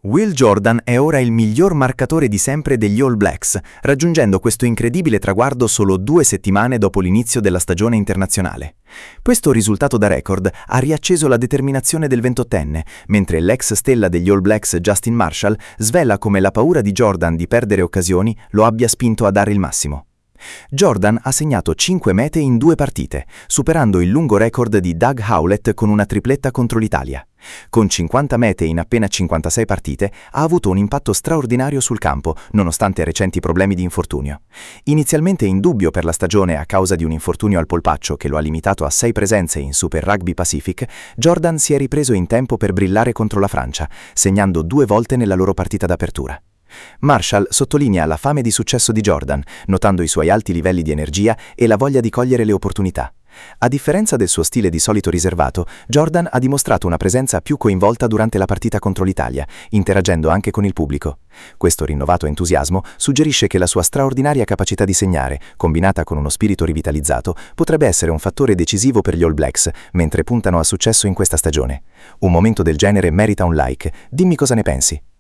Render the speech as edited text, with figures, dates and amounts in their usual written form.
Will Jordan è ora il miglior marcatore di sempre degli All Blacks, raggiungendo questo incredibile traguardo solo 2 settimane dopo l'inizio della stagione internazionale. Questo risultato da record ha riacceso la determinazione del 28enne, mentre l'ex stella degli All Blacks Justin Marshall svela come la paura di Jordan di perdere occasioni lo abbia spinto a dare il massimo. Jordan ha segnato 5 mete in 2 partite, superando il lungo record di Doug Howlett con una tripletta contro l'Italia. Con 50 mete in appena 56 partite, ha avuto un impatto straordinario sul campo, nonostante recenti problemi di infortunio. Inizialmente in dubbio per la stagione a causa di un infortunio al polpaccio che lo ha limitato a 6 presenze in Super Rugby Pacific, Jordan si è ripreso in tempo per brillare contro la Francia, segnando 2 volte nella loro partita d'apertura. Marshall sottolinea la fame di successo di Jordan, notando i suoi alti livelli di energia e la voglia di cogliere le opportunità. A differenza del suo stile di solito riservato, Jordan ha dimostrato una presenza più coinvolta durante la partita contro l'Italia, interagendo anche con il pubblico. Questo rinnovato entusiasmo suggerisce che la sua straordinaria capacità di segnare, combinata con uno spirito rivitalizzato, potrebbe essere un fattore decisivo per gli All Blacks, mentre puntano a successo in questa stagione. Un momento del genere merita un like. Dimmi cosa ne pensi.